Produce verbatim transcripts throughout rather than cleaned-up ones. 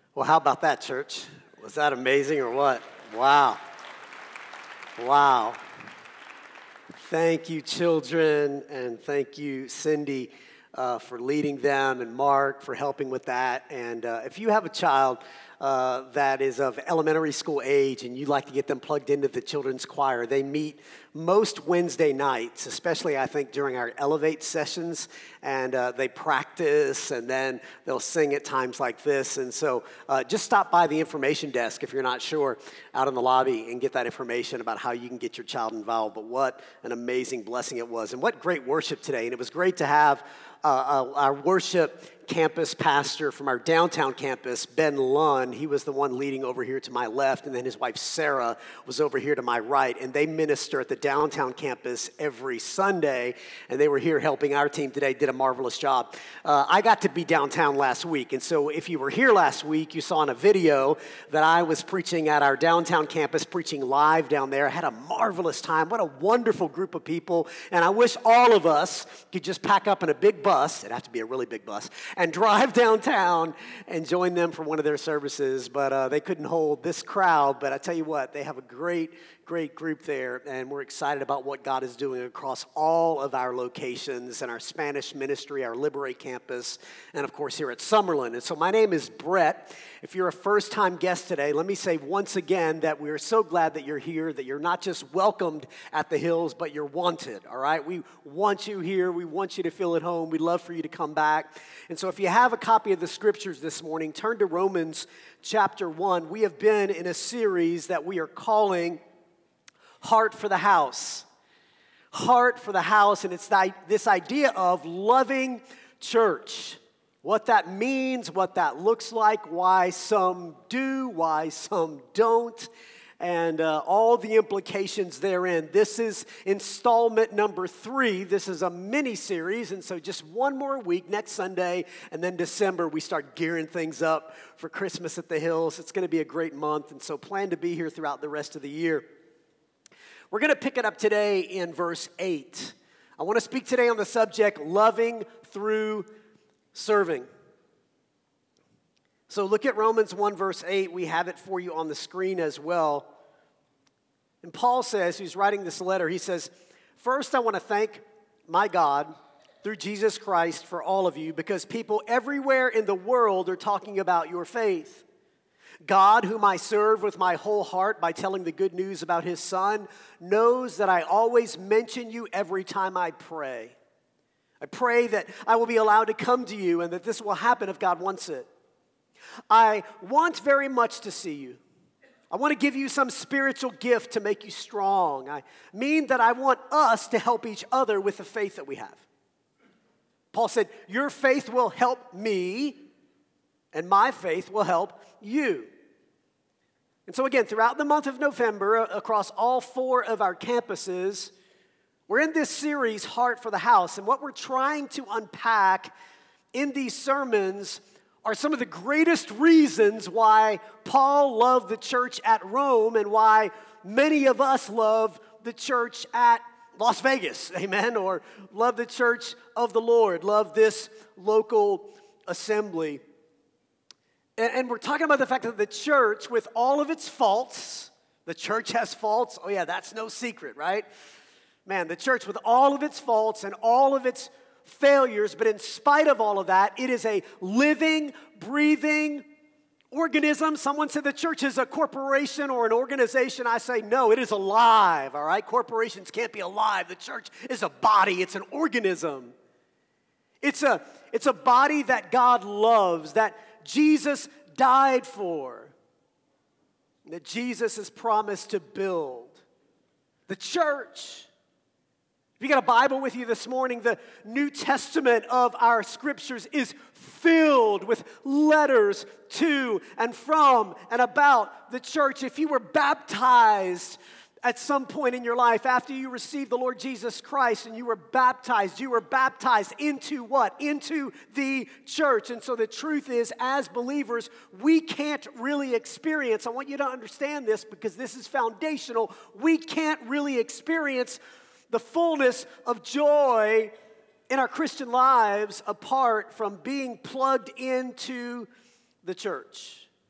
Well, how about that, church? Was that amazing or what? Wow. Wow. Thank you, children, and thank you, Cindy, uh, for leading them, and Mark for helping with that. And uh, if you have a child uh, that is of elementary school age and you'd like to get them plugged into the children's choir, they meet most Wednesday nights, especially I think during our Elevate sessions, and uh, they practice, and then they'll sing at times like this. And so uh, just stop by the information desk if you're not sure out in the lobby and get that information about how you can get your child involved. But what an amazing blessing it was, and what great worship today. And it was great to have uh, our worship campus pastor from our downtown campus, Ben Lunn. He was the one leading over here to my left, and then his wife Sarah was over here to my right, and they minister at the downtown campus every Sunday, and they were here helping our team today, did a marvelous job. Uh, I got to be downtown last week, and so if you were here last week, you saw in a video that I was preaching at our downtown campus, preaching live down there. I had a marvelous time. What a wonderful group of people, and I wish all of us could just pack up in a big bus. It'd have to be a really big bus, and drive downtown and join them for one of their services, but uh, they couldn't hold this crowd. But I tell you what, they have a great, great group there, and we're excited about what God is doing across all of our locations and our Spanish ministry, our Liberate campus, and of course here at Summerlin. And so my name is Brett. If you're a first-time guest today, let me say once again that we are so glad that you're here, that you're not just welcomed at the Hills, but you're wanted, all right? We want you here. We want you to feel at home. We'd love for you to come back. And so if you have a copy of the scriptures this morning, turn to Romans chapter one. We have been in a series that we are calling Heart for the House. Heart for the House, and it's this idea of loving church. What that means, what that looks like, why some do, why some don't, and uh, all the implications therein. This is installment number three. This is a mini-series, and so just one more week, next Sunday, and then December, we start gearing things up for Christmas at the Hills. It's going to be a great month, and so plan to be here throughout the rest of the year. We're going to pick it up today in verse eight. I want to speak today on the subject, loving through serving. So look at Romans one, verse eight. We have it for you on the screen as well. And Paul says, he's writing this letter, he says, first I want to thank my God through Jesus Christ for all of you, because people everywhere in the world are talking about your faith. God, whom I serve with my whole heart by telling the good news about his Son, knows that I always mention you every time I pray. I pray that I will be allowed to come to you and that this will happen if God wants it. I want very much to see you. I want to give you some spiritual gift to make you strong. I mean that I want us to help each other with the faith that we have. Paul said, your faith will help me, and my faith will help you. And so again, throughout the month of November, across all four of our campuses, we're in this series, Heart for the House, and what we're trying to unpack in these sermons are some of the greatest reasons why Paul loved the church at Rome and why many of us love the church at Las Vegas, amen, or love the church of the Lord, love this local assembly. And, and we're talking about the fact that the church, with all of its faults, the church has faults, oh yeah, that's no secret, right? Man, the church with all of its faults and all of its failures, but in spite of all of that, it is a living, breathing organism. Someone said the church is a corporation or an organization. I say no, it is alive, all right? Corporations can't be alive. The church is a body. It's an organism. It's a, it's a body that God loves, that Jesus died for, that Jesus has promised to build. The church. If you got a Bible with you this morning, the New Testament of our scriptures is filled with letters to and from and about the church. If you were baptized at some point in your life after you received the Lord Jesus Christ and you were baptized, you were baptized into what? Into the church. And so the truth is, as believers, we can't really experience, I want you to understand this because this is foundational, we can't really experience the fullness of joy in our Christian lives apart from being plugged into the church.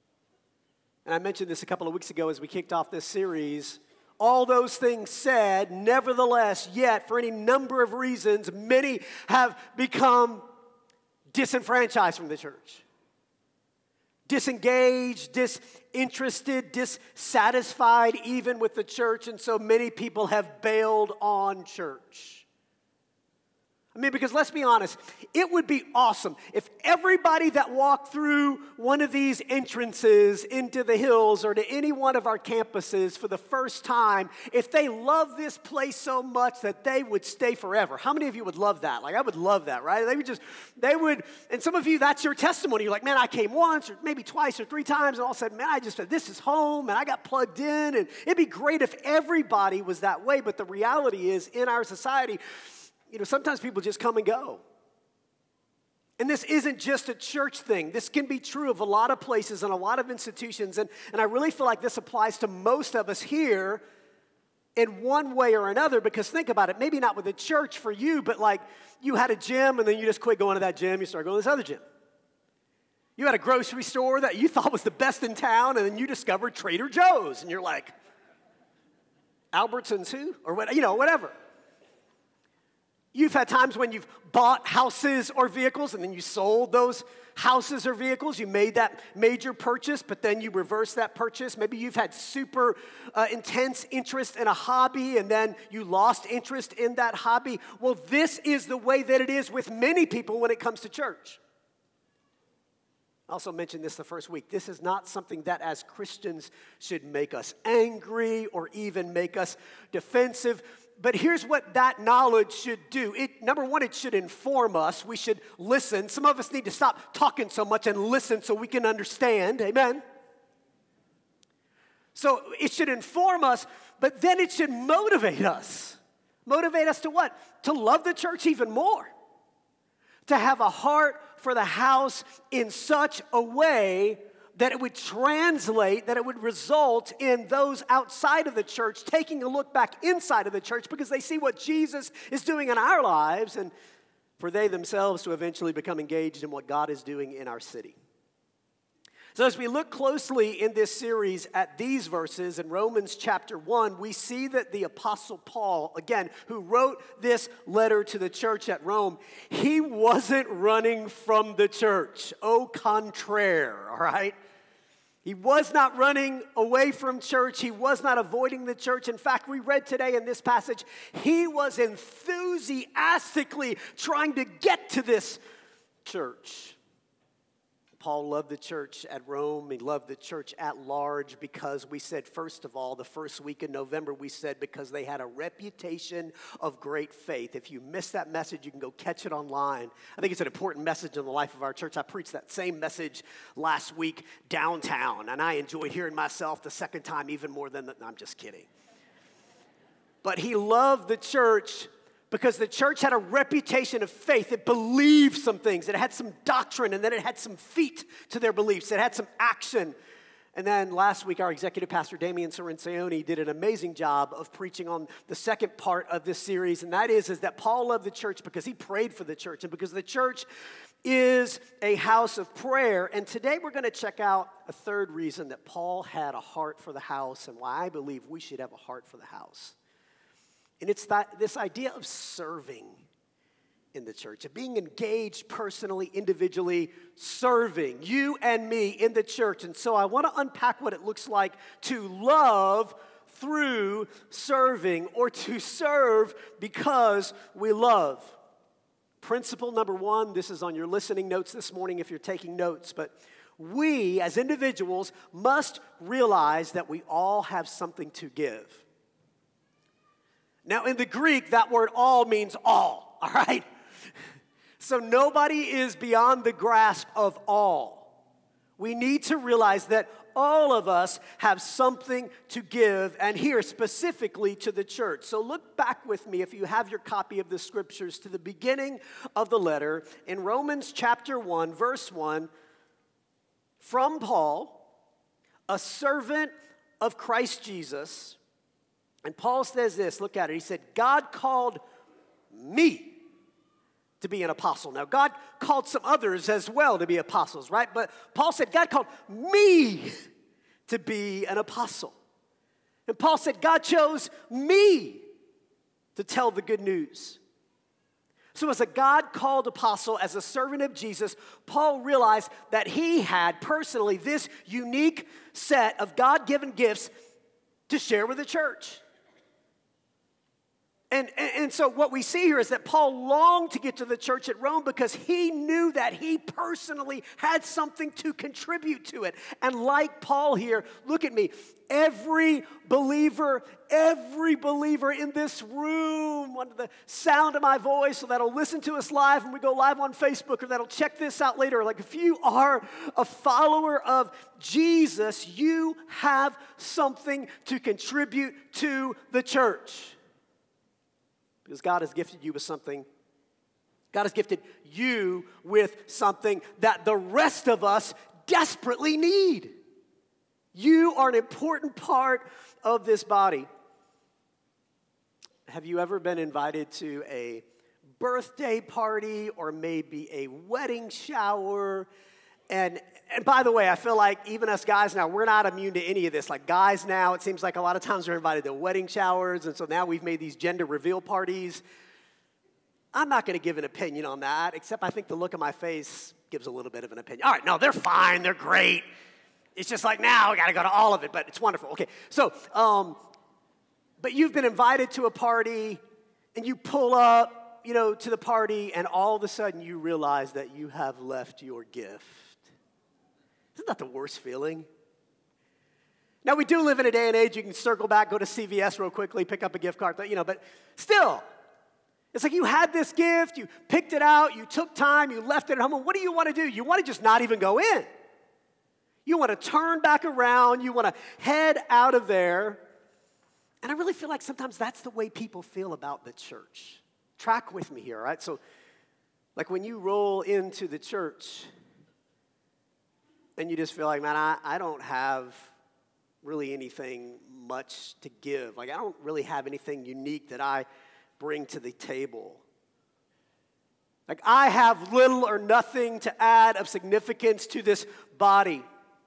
And I mentioned this a couple of weeks ago as we kicked off this series. All those things said, nevertheless, yet, for any number of reasons, many have become disenfranchised from the church. Disengaged, disinterested, dissatisfied even with the church, and so many people have bailed on church. I mean, because let's be honest, it would be awesome if everybody that walked through one of these entrances into the hills or to any one of our campuses for the first time, if they love this place so much that they would stay forever. How many of you would love that? Like, I would love that, right? They would just, they would, and some of you, that's your testimony. You're like, man, I came once or maybe twice or three times, and all of a sudden, man, I just said, this is home, and I got plugged in, and it'd be great if everybody was that way, but the reality is, in our society, you know, sometimes people just come and go. And this isn't just a church thing. This can be true of a lot of places and a lot of institutions. And, and I really feel like this applies to most of us here in one way or another. Because think about it, maybe not with a church for you, but like you had a gym and then you just quit going to that gym. You started going to this other gym. You had a grocery store that you thought was the best in town, and then you discovered Trader Joe's. And you're like, Albertsons who? Or what, you know, whatever. You've had times when you've bought houses or vehicles and then you sold those houses or vehicles. You made that major purchase, but then you reversed that purchase. Maybe you've had super uh, intense interest in a hobby and then you lost interest in that hobby. Well, this is the way that it is with many people when it comes to church. I also mentioned this the first week. This is not something that as Christians should make us angry or even make us defensive. But here's what that knowledge should do. It, number one, it should inform us. We should listen. Some of us need to stop talking so much and listen so we can understand. Amen? So it should inform us, but then it should motivate us. Motivate us to what? To love the church even more. To have a heart for the house in such a way that it would translate, that it would result in those outside of the church taking a look back inside of the church because they see what Jesus is doing in our lives and for they themselves to eventually become engaged in what God is doing in our city. So as we look closely in this series at these verses in Romans chapter one, we see that the Apostle Paul, again, who wrote this letter to the church at Rome, he wasn't running from the church. Au contraire, all right? He was not running away from church. He was not avoiding the church. In fact, we read today in this passage, he was enthusiastically trying to get to this church. Paul loved the church at Rome. He loved the church at large because we said, first of all, the first week in November, we said because they had a reputation of great faith. If you missed that message, you can go catch it online. I think it's an important message in the life of our church. I preached that same message last week downtown, and I enjoyed hearing myself the second time even more than the, no, I'm just kidding. But he loved the church because the church had a reputation of faith. It believed some things. It had some doctrine, and then it had some feet to their beliefs. It had some action. And then last week, our executive pastor, Damian Cirencioni, did an amazing job of preaching on the second part of this series, and that is, is that Paul loved the church because he prayed for the church, and because the church is a house of prayer. And today we're going to check out a third reason that Paul had a heart for the house and why I believe we should have a heart for the house. And it's that this idea of serving in the church, of being engaged personally, individually, serving, you and me in the church. And so I want to unpack what it looks like to love through serving, or to serve because we love. Principle number one, this is on your listening notes this morning if you're taking notes, but we as individuals must realize that we all have something to give. Now, in the Greek, that word all means all, all right? So nobody is beyond the grasp of all. We need to realize that all of us have something to give, and here specifically to the church. So look back with me, if you have your copy of the scriptures, to the beginning of the letter in Romans chapter one, verse one, from Paul, a servant of Christ Jesus. And Paul says this, look at it. He said, God called me to be an apostle. Now, God called some others as well to be apostles, right? But Paul said, God called me to be an apostle. And Paul said, God chose me to tell the good news. So as a God-called apostle, as a servant of Jesus, Paul realized that he had personally this unique set of God-given gifts to share with the church. And, and, and so what we see here is that Paul longed to get to the church at Rome because he knew that he personally had something to contribute to it. And like Paul here, look at me, every believer, every believer in this room, under the sound of my voice, or that'll listen to us live when we go live on Facebook, or that'll check this out later, like if you are a follower of Jesus, you have something to contribute to the church. Because God has gifted you with something. God has gifted you with something that the rest of us desperately need. You are an important part of this body. Have you ever been invited to a birthday party or maybe a wedding shower? And, and by the way, I feel like even us guys now, we're not immune to any of this. Like guys now, it seems like a lot of times we're invited to wedding showers, and so now we've made these gender reveal parties. I'm not going to give an opinion on that, except I think the look on my face gives a little bit of an opinion. All right, no, they're fine, they're great. It's just like now, I got to go to all of it, but it's wonderful. Okay, so, um, but you've been invited to a party, and you pull up, you know, to the party, and all of a sudden you realize that you have left your gift. Isn't that the worst feeling? Now, we do live in a day and age, you can circle back, go to C V S real quickly, pick up a gift card, you know, but still, it's like you had this gift, you picked it out, you took time, you left it at home, and what do you want to do? You want to just not even go in. You want to turn back around, you want to head out of there, and I really feel like sometimes that's the way people feel about the church. Track with me here, all right? So, like when you roll into the church, and you just feel like, man, I, I don't have really anything much to give. Like, I don't really have anything unique that I bring to the table. Like, I have little or nothing to add of significance to this body.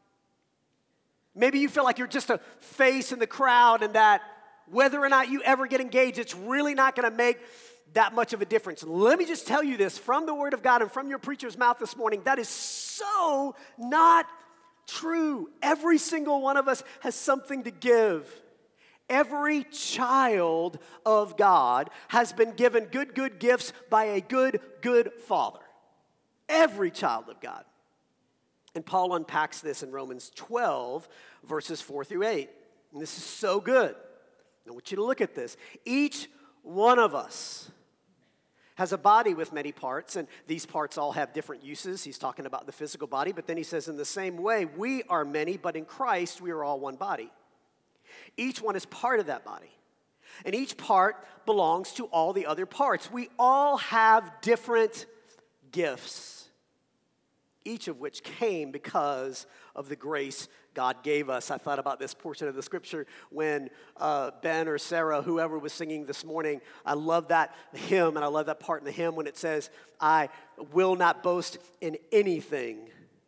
Maybe you feel like you're just a face in the crowd and that whether or not you ever get engaged, it's really not going to make that much of a difference. Let me just tell you this from the Word of God and from your preacher's mouth this morning. That is so not true. Every single one of us has something to give. Every child of God has been given good, good gifts by a good, good Father. Every child of God. And Paul unpacks this in Romans twelve, verses four through eight. And this is so good. I want you to look at this. Each one of us has a body with many parts, and these parts all have different uses. He's talking about the physical body, but then he says, in the same way, we are many, but in Christ we are all one body. Each one is part of that body, and each part belongs to all the other parts. We all have different gifts, each of which came because of the grace God gave us. I thought about this portion of the scripture when uh, Ben or Sarah, whoever was singing this morning. I love that hymn, and I love that part in the hymn when it says, I will not boast in anything.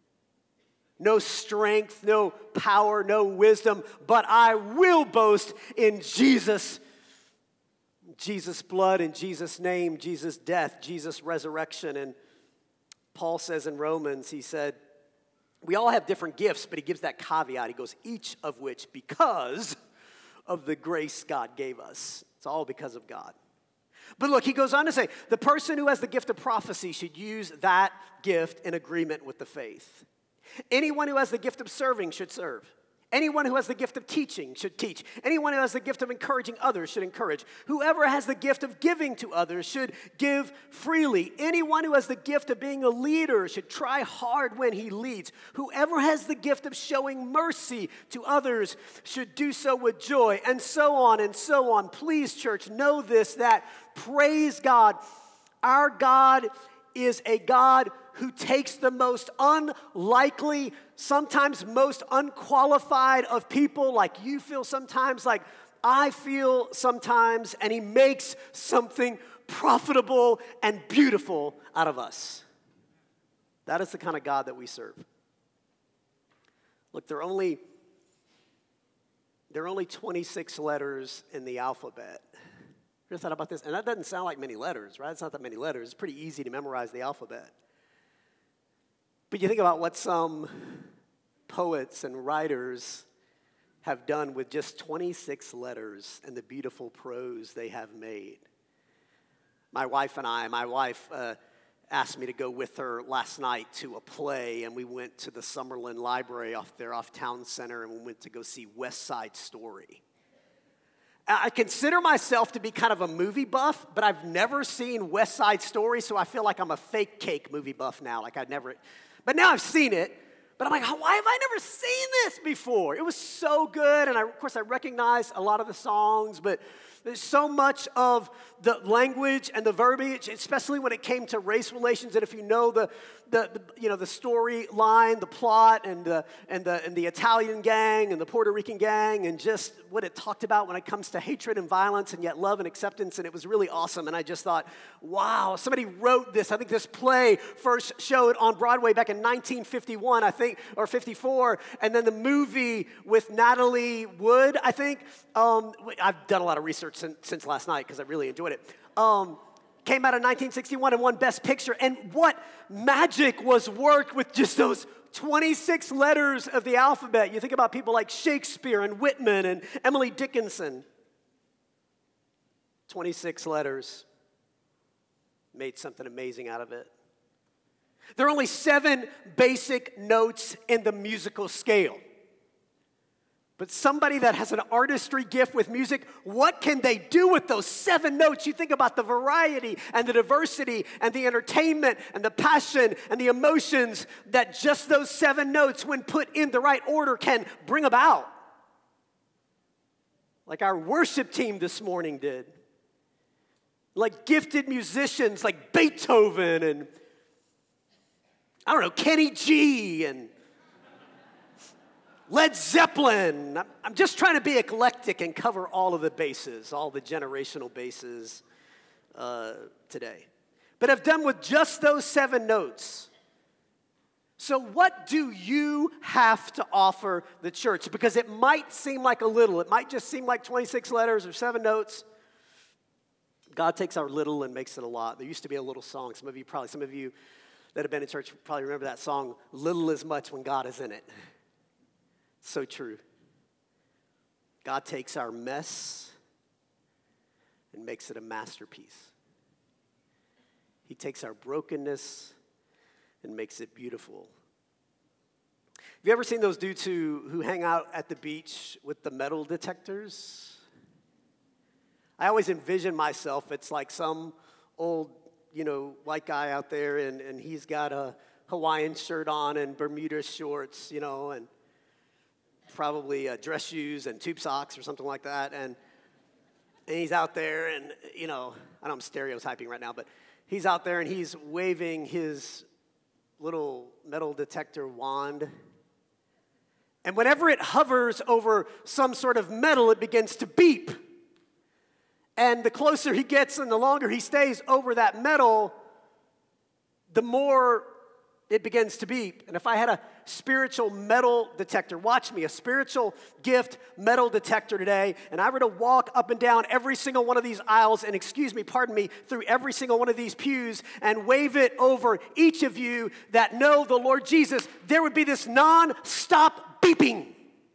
No strength, no power, no wisdom, but I will boast in Jesus. Jesus' blood, in Jesus' name, Jesus' death, Jesus' resurrection. And Paul says in Romans, he said, we all have different gifts, but he gives that caveat. He goes, each of which because of the grace God gave us. It's all because of God. But look, he goes on to say, the person who has the gift of prophecy should use that gift in agreement with the faith. Anyone who has the gift of serving should serve. Anyone who has the gift of teaching should teach. Anyone who has the gift of encouraging others should encourage. Whoever has the gift of giving to others should give freely. Anyone who has the gift of being a leader should try hard when he leads. Whoever has the gift of showing mercy to others should do so with joy, and so on and so on. Please, church, know this, that praise God, our God is a God who takes the most unlikely, sometimes most unqualified of people, like you feel sometimes, like I feel sometimes, and he makes something profitable and beautiful out of us. That is the kind of God that we serve. Look, there are only there are only twenty-six letters in the alphabet. You ever thought about this? And that doesn't sound like many letters, right? It's not that many letters. It's pretty easy to memorize the alphabet. But you think about what some poets and writers have done with just twenty-six letters and the beautiful prose they have made. My wife and I, my wife uh, asked me to go with her last night to a play, and we went to the Summerlin Library off there off Town Center, and we went to go see West Side Story. I consider myself to be kind of a movie buff, but I've never seen West Side Story, so I feel like I'm a fake cake movie buff now. Like I'd never, but now I've seen it. But I'm like, why have I never seen this before? It was so good, and I, of course I recognize a lot of the songs, but there's so much of the language and the verbiage, especially when it came to race relations. And if you know the, the, the you know the storyline, the plot, and the and the and the Italian gang and the Puerto Rican gang, and just what it talked about when it comes to hatred and violence, and yet love and acceptance, and it was really awesome. And I just thought, wow, somebody wrote this. I think this play first showed on Broadway back in nineteen fifty-one, I think, or fifty-four, and then the movie with Natalie Wood, I think. Um, I've done a lot of research since, since last night because I really enjoyed it. Um, came out in nineteen sixty-one and won Best Picture. And what magic was worked with just those twenty-six letters of the alphabet. You think about people like Shakespeare and Whitman and Emily Dickinson. twenty-six letters made something amazing out of it. There are only seven basic notes in the musical scale. But somebody that has an artistry gift with music, what can they do with those seven notes? You think about the variety and the diversity and the entertainment and the passion and the emotions that just those seven notes, when put in the right order, can bring about. Like our worship team this morning did. Like gifted musicians like Beethoven and, I don't know, Kenny G and Led Zeppelin. I'm just trying to be eclectic and cover all of the bases, all the generational bases uh, today. But I've done with just those seven notes. So what do you have to offer the church? Because it might seem like a little. It might just seem like twenty-six letters or seven notes. God takes our little and makes it a lot. There used to be a little song. Some of you probably, some of you that have been in church probably remember that song, Little is Much When God is in It. So true. God takes our mess and makes it a masterpiece. He takes our brokenness and makes it beautiful. Have you ever seen those dudes who, who hang out at the beach with the metal detectors? I always envision myself, it's like some old, you know, white guy out there, and, and he's got a Hawaiian shirt on and Bermuda shorts, you know, and probably uh, dress shoes and tube socks or something like that, and, and he's out there, and, you know, I know I'm stereotyping right now, but he's out there and he's waving his little metal detector wand, and whenever it hovers over some sort of metal, it begins to beep, and the closer he gets and the longer he stays over that metal, the more it begins to beep. And if I had a spiritual metal detector, watch me, a spiritual gift metal detector today, and I were to walk up and down every single one of these aisles, and excuse me, pardon me, through every single one of these pews, and wave it over each of you that know the Lord Jesus, there would be this non-stop beeping.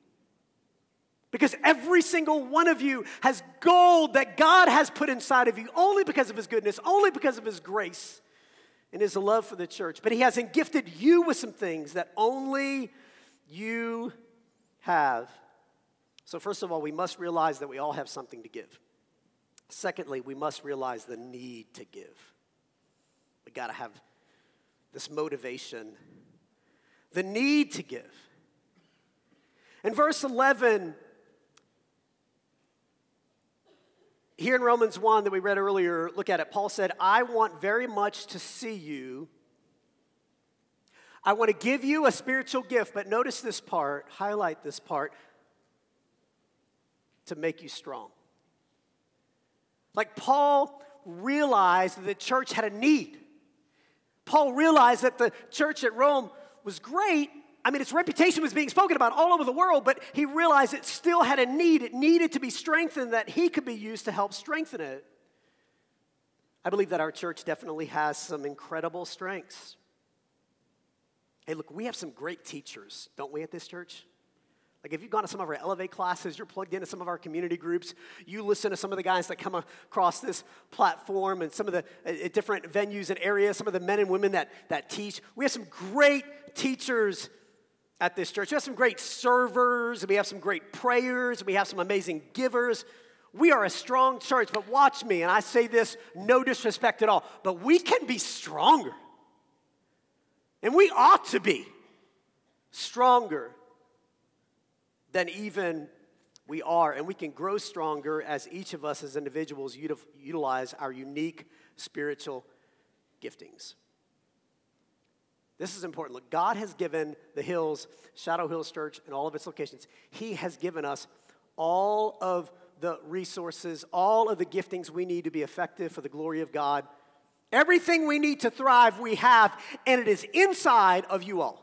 Because every single one of you has gold that God has put inside of you only because of His goodness, only because of His grace and His love for the church. But He hasn't gifted you with some things that only you have. So first of all, we must realize that we all have something to give. Secondly, we must realize the need to give. We got to have this motivation, the need to give. In verse eleven, here in Romans one that we read earlier, look at it. Paul said, I want very much to see you. I want to give you a spiritual gift, but notice this part, highlight this part, to make you strong. Like Paul realized that the church had a need. Paul realized that the church at Rome was great, I mean, its reputation was being spoken about all over the world, but he realized it still had a need. It needed to be strengthened, that he could be used to help strengthen it. I believe that our church definitely has some incredible strengths. Hey, look, we have some great teachers, don't we, at this church? Like, if you've gone to some of our Elevate classes, you're plugged into some of our community groups, you listen to some of the guys that come across this platform and some of the uh, different venues and areas, some of the men and women that, that teach. We have some great teachers at this church. We have some great servers, we have some great prayers, we have some amazing givers. We are a strong church, but watch me, and I say this, no disrespect at all, but we can be stronger. And we ought to be stronger than even we are. And we can grow stronger as each of us as individuals util- utilize our unique spiritual giftings. This is important. Look, God has given the Hills, Shadow Hills Church, and all of its locations, He has given us all of the resources, all of the giftings we need to be effective for the glory of God. Everything we need to thrive, we have, and it is inside of you all.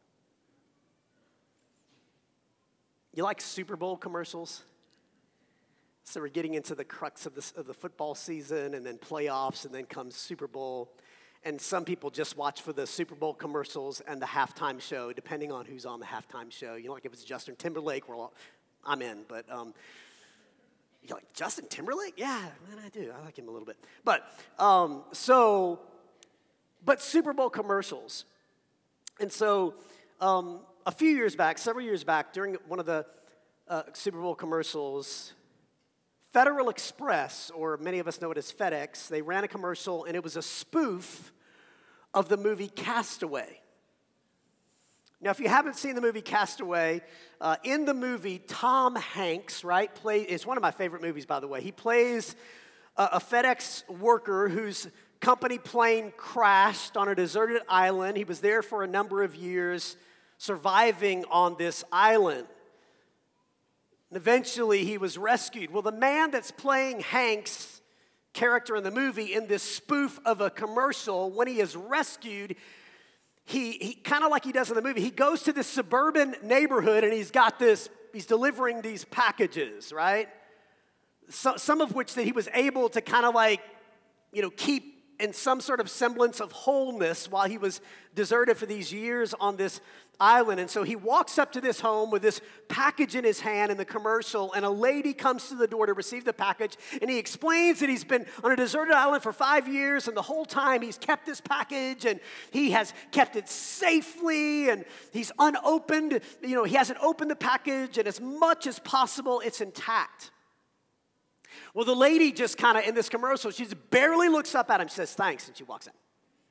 You like Super Bowl commercials? So we're getting into the crux of, this, of the football season, and then playoffs, and then comes Super Bowl. And some people just watch for the Super Bowl commercials and the halftime show, depending on who's on the halftime show. You know, like if it's Justin Timberlake, we're all, I'm in. But um, you're like, Justin Timberlake? Yeah, man, I do. I like him a little bit. But um, so, but Super Bowl commercials. And so um, a few years back, several years back, during one of the uh, Super Bowl commercials, Federal Express, or many of us know it as FedEx, they ran a commercial, and it was a spoof of the movie Castaway. Now, if you haven't seen the movie Castaway, uh, in the movie, Tom Hanks, right, play, it's one of my favorite movies, by the way. He plays a, a FedEx worker whose company plane crashed on a deserted island. He was there for a number of years, surviving on this island. And eventually, he was rescued. Well, the man that's playing Hank's character in the movie, in this spoof of a commercial, when he is rescued, he, he kind of like he does in the movie, he goes to this suburban neighborhood, and he's got this, he's delivering these packages, right? So, some of which that he was able to kind of like, you know, keep in some sort of semblance of wholeness while he was deserted for these years on this island. And so he walks up to this home with this package in his hand in the commercial, and a lady comes to the door to receive the package, and he explains that he's been on a deserted island for five years, and the whole time he's kept this package, and he has kept it safely, and he's unopened. You know, he hasn't opened the package, and as much as possible, it's intact. Well, the lady just kind of, in this commercial, she just barely looks up at him. She says, thanks, and she walks in.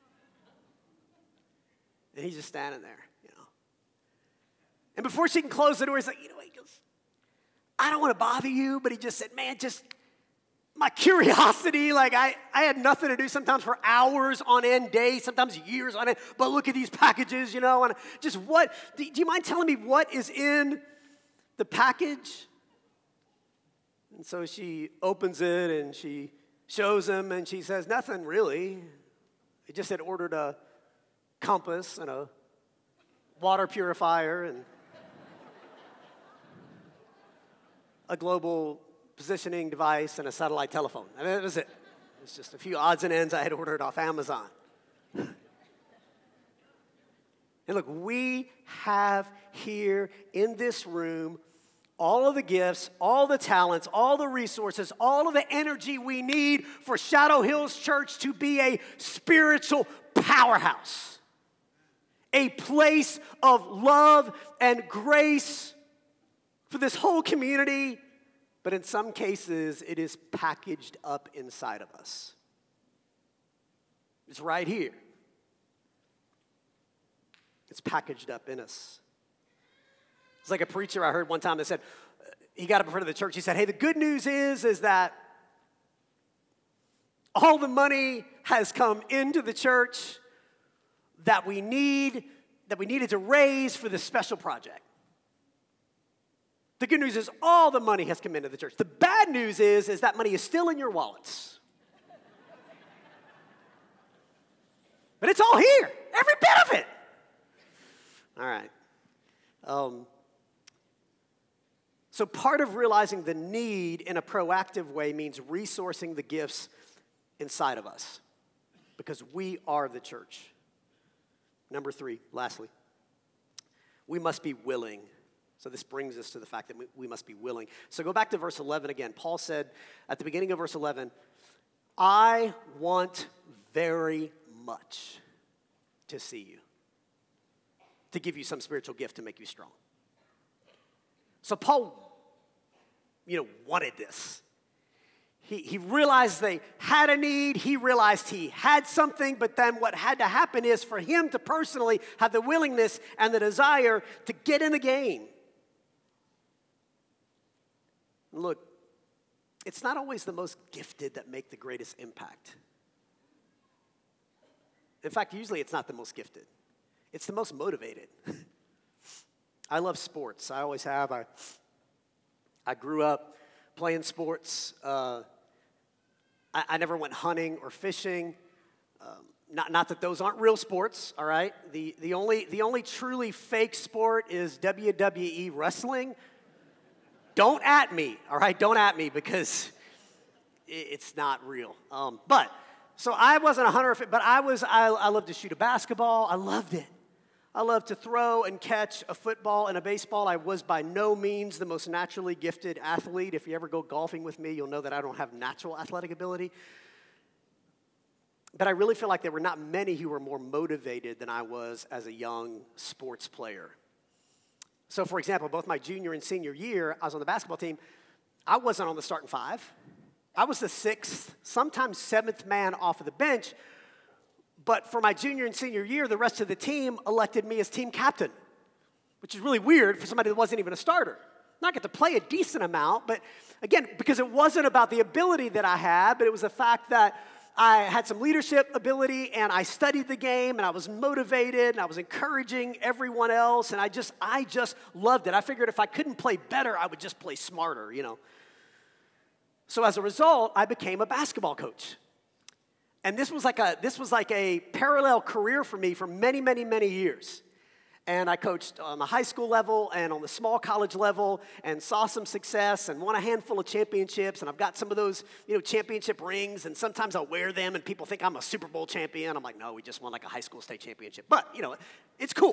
And he's just standing there, you know. And before she can close the door, he's like, you know, he goes, I don't want to bother you, but he just said, man, just my curiosity, like I, I had nothing to do sometimes for hours on end, days, sometimes years on end, but look at these packages, you know, and just what, do, do you mind telling me what is in the package? And so she opens it, and she shows him, and she says, nothing really. He just had ordered a compass and a water purifier and a global positioning device and a satellite telephone. I mean, that was it. It's just a few odds and ends I had ordered off Amazon. And look, we have here in this room all of the gifts, all the talents, all the resources, all of the energy we need for Shadow Hills Church to be a spiritual powerhouse, a place of love and grace for this whole community, but in some cases, it is packaged up inside of us. It's right here. It's packaged up in us. It's like a preacher I heard one time that said, he got up in front of the church, he said, hey, the good news is, is that all the money has come into the church that we need, that we needed to raise for this special project. The good news is all the money has come into the church. The bad news is, is that money is still in your wallets. But it's all here, every bit of it. All right. Um, so part of realizing the need in a proactive way means resourcing the gifts inside of us, because we are the church. Number three, lastly, we must be willing. So this brings us to the fact that we, we must be willing. So go back to verse eleven again. Paul said at the beginning of verse eleven, I want very much to see you, to give you some spiritual gift to make you strong. So Paul, you know, wanted this. He, he realized they had a need. He realized he had something, but then what had to happen is for him to personally have the willingness and the desire to get in the game. Look, it's not always the most gifted that make the greatest impact. In fact, usually it's not the most gifted. It's the most motivated. I love sports. I always have. I, I grew up playing sports. Uh, I, I never went hunting or fishing. Um, not, not that those aren't real sports, all right? The, the, only, the only truly fake sport is W W E wrestling. Don't at me, all right? Don't at me, because it's not real. Um, but, so I wasn't a hunter, but I was, I, I loved to shoot a basketball. I loved it. I loved to throw and catch a football and a baseball. I was by no means the most naturally gifted athlete. If you ever go golfing with me, you'll know that I don't have natural athletic ability. But I really feel like there were not many who were more motivated than I was as a young sports player. So, for example, both my junior and senior year, I was on the basketball team. I wasn't on the starting five. I was the sixth, sometimes seventh man off of the bench. But for my junior and senior year, the rest of the team elected me as team captain, which is really weird for somebody that wasn't even a starter. I got to play a decent amount, but again, because it wasn't about the ability that I had, but it was the fact that I had some leadership ability, and I studied the game, and I was motivated, and I was encouraging everyone else, and I just, I just loved it. I figured if I couldn't play better, I would just play smarter, you know. So as a result, I became a basketball coach. And this was like a, this was like a parallel career for me for many, many, many years. And I coached on the high school level and on the small college level and saw some success and won a handful of championships. And I've got some of those, you know, championship rings. And sometimes I'll wear them and people think I'm a Super Bowl champion. I'm like, no, we just won like a high school state championship. But, you know, it's cool.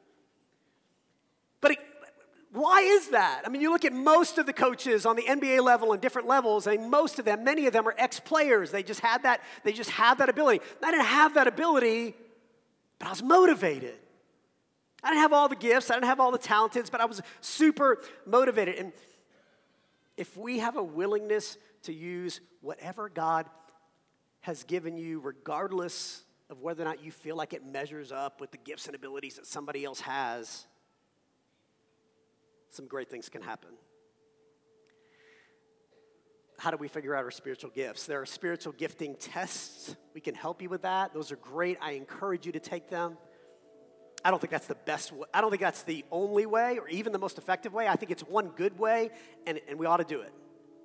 But it, why is that? I mean, you look at most of the coaches on the N B A level and different levels, and most of them, many of them are ex-players. They just had that, they just have that ability. I didn't have that ability, but I was motivated. I didn't have all the gifts, I didn't have all the talents, but I was super motivated. And if we have a willingness to use whatever God has given you, regardless of whether or not you feel like it measures up with the gifts and abilities that somebody else has, some great things can happen. How do we figure out our spiritual gifts? There are spiritual gifting tests. We can help you with that. Those are great. I encourage you to take them. I don't think that's the best way. I don't think that's the only way or even the most effective way. I think it's one good way, and, and we ought to do it.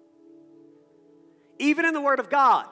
Even in the Word of God,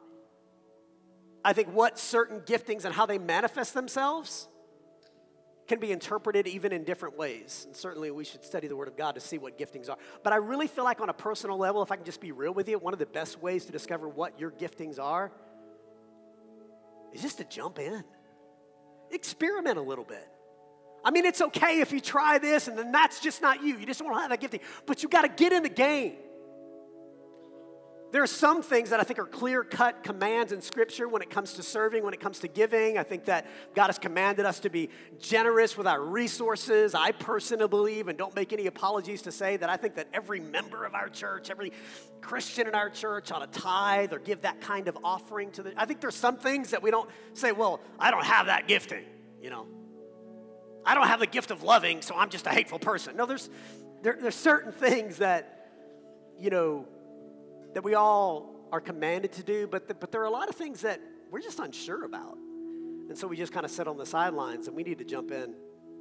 I think what certain giftings and how they manifest themselves can be interpreted even in different ways. And certainly we should study the Word of God to see what giftings are. But I really feel like on a personal level, if I can just be real with you, one of the best ways to discover what your giftings are is just to jump in. Experiment a little bit. I mean, it's okay if you try this and then that's just not you. You just don't have that gifting. But you got to get in the game. There are some things that I think are clear-cut commands in Scripture when it comes to serving, when it comes to giving. I think that God has commanded us to be generous with our resources. I personally believe, and don't make any apologies to say, that I think that every member of our church, every Christian in our church ought to tithe or give that kind of offering to the... I think there's some things that we don't say, well, I don't have that gifting, you know. I don't have the gift of loving, so I'm just a hateful person. No, there's there, there's certain things that, you know, that we all are commanded to do, but, the, but there are a lot of things that we're just unsure about. And so we just kind of sit on the sidelines, and we need to jump in.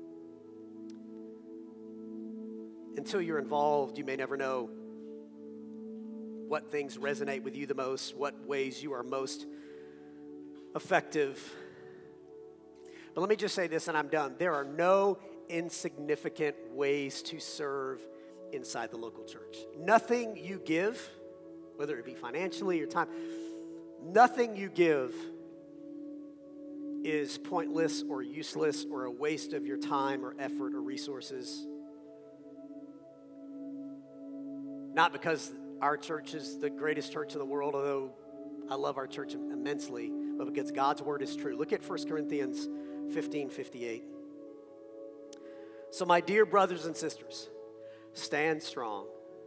Until you're involved, you may never know what things resonate with you the most, what ways you are most effective. But let me just say this, and I'm done. There are no insignificant ways to serve inside the local church. Nothing you give, whether it be financially or time, nothing you give is pointless or useless or a waste of your time or effort or resources. Not because our church is the greatest church in the world, although I love our church immensely, but because God's word is true. Look at First Corinthians fifteen fifty-eight. So my dear brothers and sisters, stand strong.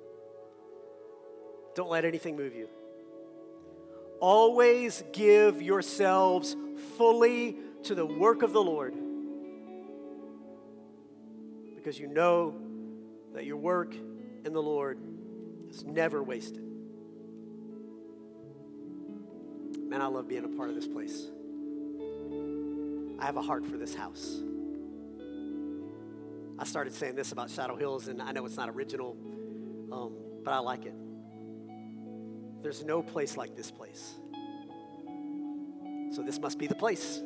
Don't let anything move you. Always give yourselves fully to the work of the Lord, because you know that your work in the Lord is never wasted. Man, I love being a part of this place. I have a heart for this house. I started saying this about Shadow Hills, and I know it's not original, um, but I like it. There's no place like this place. So this must be the place.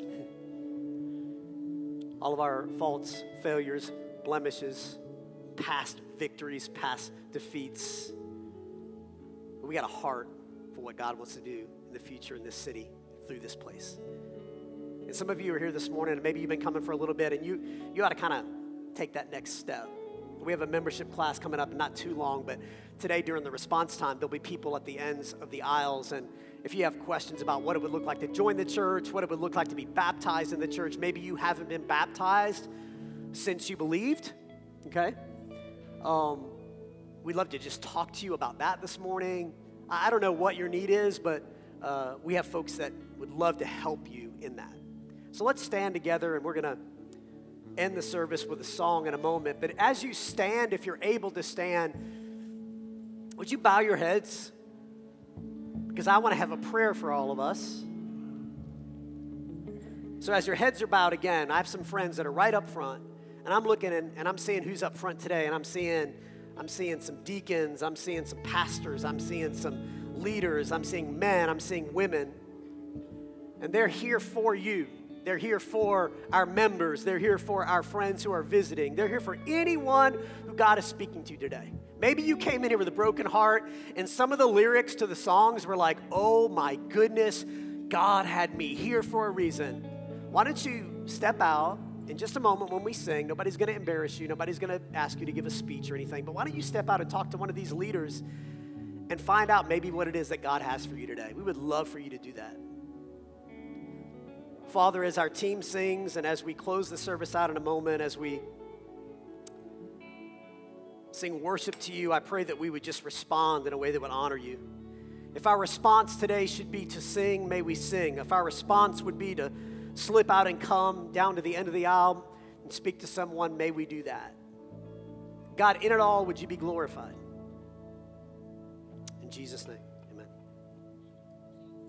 All of our faults, failures, blemishes, past victories, past defeats. But we got a heart for what God wants to do in the future in this city through this place. And some of you are here this morning, and maybe you've been coming for a little bit, and you, you ought to kind of take that next step. We have a membership class coming up not too long, but today during the response time, there'll be people at the ends of the aisles. And if you have questions about what it would look like to join the church, what it would look like to be baptized in the church, maybe you haven't been baptized since you believed, okay? Um, we'd love to just talk to you about that this morning. I don't know what your need is, but uh, we have folks that would love to help you in that. So let's stand together, and we're going to end the service with a song in a moment. But as you stand, if you're able to stand, would you bow your heads? Because I want to have a prayer for all of us. So as your heads are bowed again, I have some friends that are right up front, and I'm looking in, and I'm seeing who's up front today, and I'm seeing I'm seeing some deacons, I'm seeing some pastors, I'm seeing some leaders, I'm seeing men, I'm seeing women, and they're here for you. They're here for our members. They're here for our friends who are visiting. They're here for anyone who God is speaking to today. Maybe you came in here with a broken heart, and some of the lyrics to the songs were like, oh my goodness, God had me here for a reason. Why don't you step out in just a moment when we sing? Nobody's going to embarrass you. Nobody's going to ask you to give a speech or anything. But why don't you step out and talk to one of these leaders and find out maybe what it is that God has for you today. We would love for you to do that. Father, as our team sings and as we close the service out in a moment, as we sing worship to you, I pray that we would just respond in a way that would honor you. If our response today should be to sing, may we sing. If our response would be to slip out and come down to the end of the aisle and speak to someone, may we do that. God, in it all, would you be glorified? In Jesus' name.